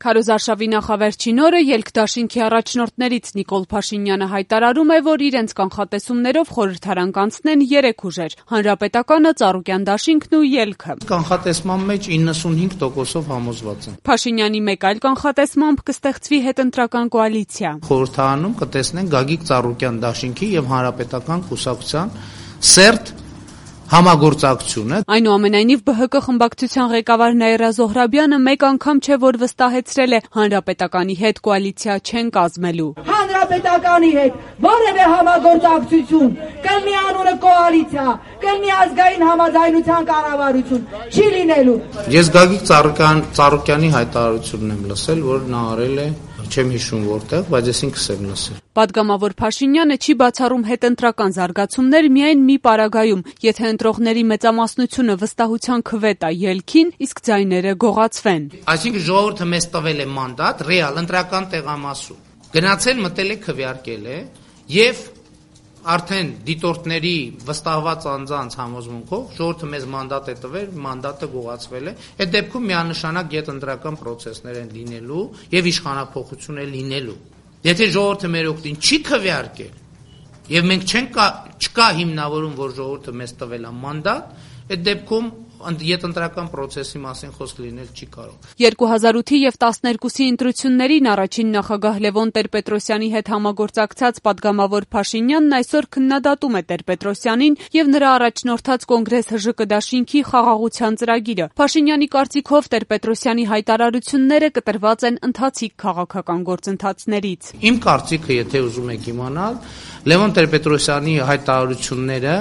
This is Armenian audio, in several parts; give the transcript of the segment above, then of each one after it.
Քարոզարշավի նախավերջին օրը ելքդաշինքի առաջնորդներից Նիկոլ Փաշինյանը հայտարարում է, որ իրենց կանխատեսումներով խորհրդարան կանցնեն 3 ուժեր՝ Հանրապետականը, Ծառուկյան դաշինքն ու ելքը։ Կանխատեսման մեջ 95%-ով համոզված եմ։ Փաշինյանի մեկ այլ կանխատեսմամբ կստեղծվի հետընտրական կոալիցիա։ Խորհրդարանում կտեսնենք Գագիկ Ծառուկյան դաշինքի եւ Հանրապետական կուսակցության սերտ համագործակցությունը։ Այնուամենայնիվ ԲՀԿ խմբակցության ղեկավար Նաիրա Զոհրաբյանը մեկ անգամ չէ, որ վստահեցրել է Հանրապետականի հետ կոալիցիա չեն կազմելու։ Հանրապետականի հետ որևէ համագործակցություն, կլինի անունը կոալիցիա, կլինի ազգային համաձայնության կառավարություն, չի լինելու։ Ես Գագիկ Ծառուկյանի հայտարարությունն եմ լսել, որ նա արել է չեմ հիշում որտեղ, բայց ես ինքս եմ լսել։ Պատգամավոր Փաշինյանը չի բացառում հետընտրական զարգացումներ միայն մի պարագայում, եթե ընտրողների մեծամասնությունը վստահության քվե տա ելքին, իսկ ձայները գողացվեն։ Այսինքն ժողովուրդը մեզ տվել է մանդատ, ռեալ ընտրական տեղամասում։ Գնացել մտել է քվեարկել է եւ արդեն դիտորդների վստահված անձանց համոզմունքով ժողովուրդը մեզ մանդատ է տվել, մանդատը գողացվել է։ Այդ դեպքում միանշանակ յետընտրական process-ներ են լինելու եւ իշխանափոխություն է լինելու։ Եթե ժողովուրդը մեր օգտին չի քվեարկել եւ մենք չկա հիմնավորում, որ ժողովուրդը մեզ տվել է մանդատ, այդ դեպքում յետընտրական process-ի մասին խոսք լինել չի կարող։ 2008-ի եւ 12-ի ընտրություններին առաջին նախագահ Լևոն Տեր-Պետրոսյանի հետ համագործակցած պատգամավոր Փաշինյանն այսօր քննադատում է Տեր-Պետրոսյանին եւ նրա առաջնորդած Կոնգրես ՀԺԿ դաշինքի խաղաղության ծրագիրը։ Փաշինյանի կարծիքով Տեր-Պետրոսյանի հայտարարությունները կտրված են ընթացիկ քաղաքական գործընթացներից։ Իմ կարծիքը, եթե ուզում եք իմանալ, Լևոն Տեր-Պետրոսյանի հայտարարությունները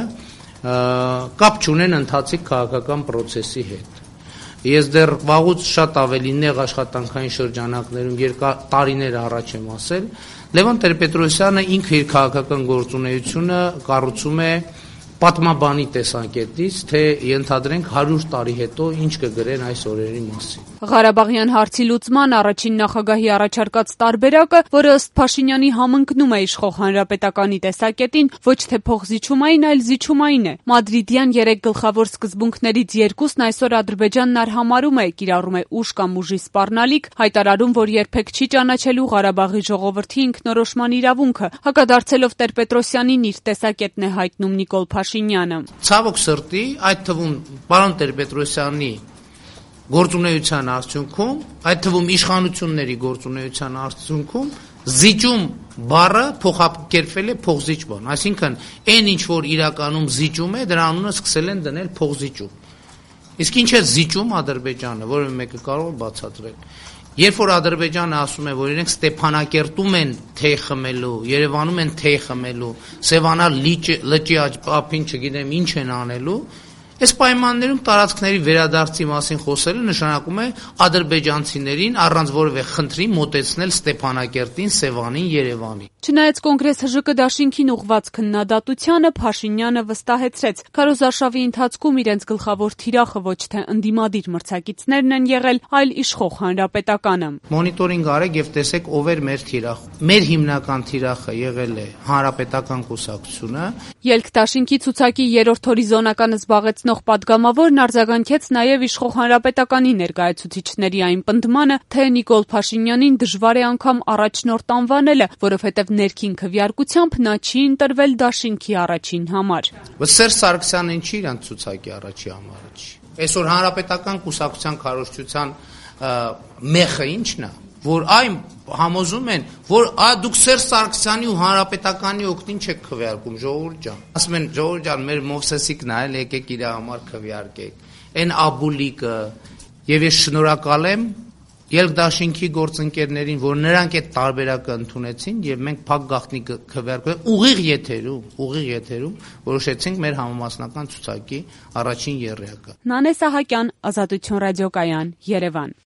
կապ չունեն ընթացիկ քաղաքական process-ի հետ։ Ես դեռ վաղուց շատ ավելի նեղ աշխատանքային շրջանակներում տարիներ առաջ եմ ասել, Լևոն Տեր-Պետրոսյանը ինքը իր քաղաքական գործունեությունը կառուցում է պատմաբանի տեսանկյունից, թե ենթադրենք 100 տարի հետո ինչ կգրեն այս օրերի մասին։ Ղարաբաղյան հարցի լուծման առաջին նախագահի առաջարկած տարբերակը, որը ըստ Փաշինյանի համընկնում է իշխող Հանրապետականի տեսակետին, ոչ թե փոխզիջումային, այլ զիջումային է։ Մադրիդյան 3 գլխավոր սկզբունքներից 2-ն այսօր Ադրբեջանն արհամարում է, կիրառում է ուժ կամ ուժի սպառնալիք, հայտարարում, որ երբեք չի ճանաչելու Ղարաբաղի ժողովրդի ինքնորոշման իրավունքը, հակադարձելով Տեր-Պետրոսյանին իր տեսակետն է հայտնում Նիկոլ Փաշինյանը։ Ցավոք սրտի, այդ թվում պարոն Տեր-Պետրոսյանի գործունեության արդյունքում, այդ թվում իշխանությունների գործունեության արդյունքում զիջում բառը փոխակերպվել է փոխզիջման, այսինքն այն ինչ որ իրականում զիջում է, դրա անունը սկսել են դնել փոխզիջում։ Իսկ ինչ է զիջում Ադրբեջանը, որը մեկը կարող է բացատրել։ Երբ որ Ադրբեջանը ասում է, որ իրենք Ստեփանակերտում են թեյ խմելու, Երևանում են թեյ խմելու, Սևանա լճի ափին չգիտեմ ինչ են անելու, այս պայմաններում տարածքների վերադարձի մասին խոսելը նշանակում է ադրբեջանցիներին առանց որևէ խնդրի մոտեցնել Ստեփանակերտին, Սևանին, Երևանին։ Չնայած Կոնգրես ՀԺԿ դաշինքին ուղղված քննադատությանը Փաշինյանը վստահեցրեց, քարոզարշավի ընթացքում իրենց գլխավոր թիրախը ոչ թե ընդդիմադիր մրցակիցներն են եղել, այլ իշխող Հանրապետականը։ Մոնիտորինգ արեք եւ տեսեք ով էր մեր թիրախը։ Մեր հիմնական թիրախը եղել է Հանրապետական կուսակցությունը։ Ելքդաշինքի ցուցակի 3-րդ հորիզոնականը զբաղեցնող պատգամավորն արձագանքեց նաև իշխող Հանրապետականի ներկայացուցիչների այն պնդմանը, թե Նիկոլ Փաշինյանին դժվար է անգամ առաջնորդ անվանելը, որովհետև ներքին քվեարկությամբ նա չի ընտրվել դաշինքի առաջին համար։ Սերժ Սարգսյանն ինչի իրանց ցուցակի առաջի համարը չի։ Այսօր Հանրապետական կուսակցության քարոզչության մեխը ինչն է, որ այն համոզում են, որ դուք Սերժ Սարգսյանի ու Հանրապետականի օգտին չեք քվեարկում, ժողովուրդ ջան։ Ասում են, ժողովուրդ ջան, մեր Մովսեսիկն այլ եկեք իր համար քվեարկեք։ Այն Աբուլիկը, եւ ես շնորհակալ եմ ելքդաշինքի գործընկերներին, որ նրանք այդ տարբերակը ընդունեցին եւ մենք փակ գաղտնի քվեարկել ուղիղ եթերում որոշեցինք մեր համամասնական ցուցակի առաջին եռյակը։ Նանե Սահակյան, Ազատություն ռադիոկայան, Երևան։